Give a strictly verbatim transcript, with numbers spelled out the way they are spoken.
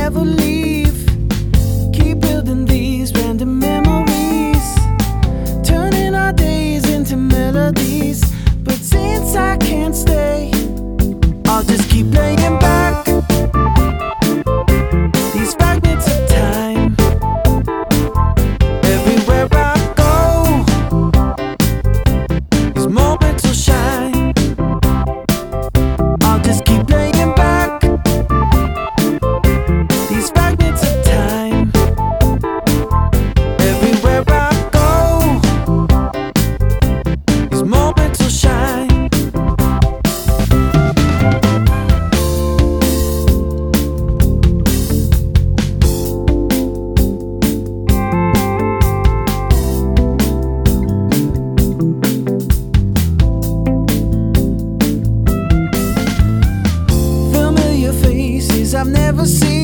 never leave. Keep building these random memories, turning our days into melodies. But since I can't stay, I'll just keep playing back these fragments of time. Everywhere I go, these moments will shine. I'll just keep playing back these fragments of time. Everywhere I go, these moments will shine. I've never seen.